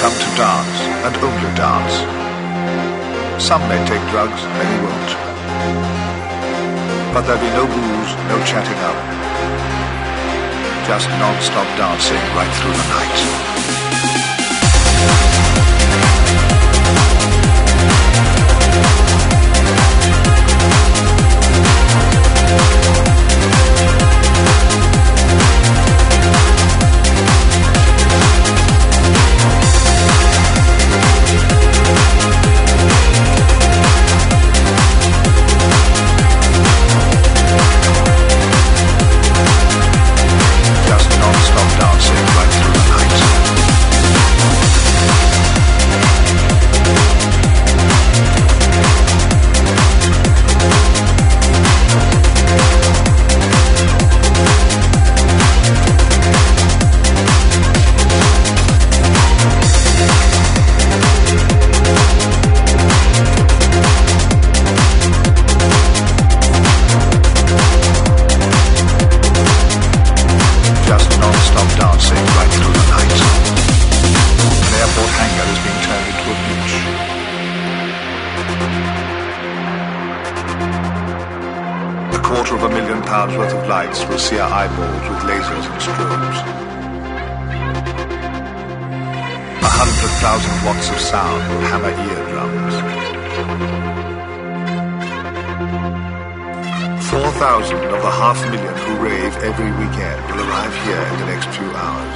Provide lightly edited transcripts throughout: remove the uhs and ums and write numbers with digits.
come to dance, and only dance. Some may take drugs, many won't. But there'll be no booze, no chatting up. Just non-stop dancing right through the night. £250,000 worth of lights will see our eyeballs with lasers and strobes. 100,000 watts of sound will hammer eardrums. 4,000 of the 500,000 who rave every weekend will arrive here in the next few hours.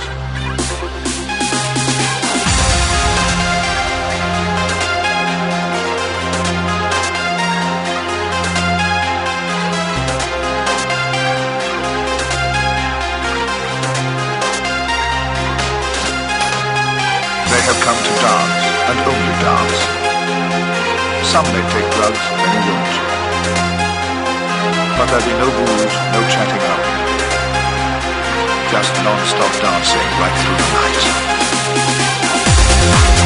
They have come to dance, and only dance. Some may take drugs, many won't. But there'll be no booze, no chatting up. Just non-stop dancing right through the night.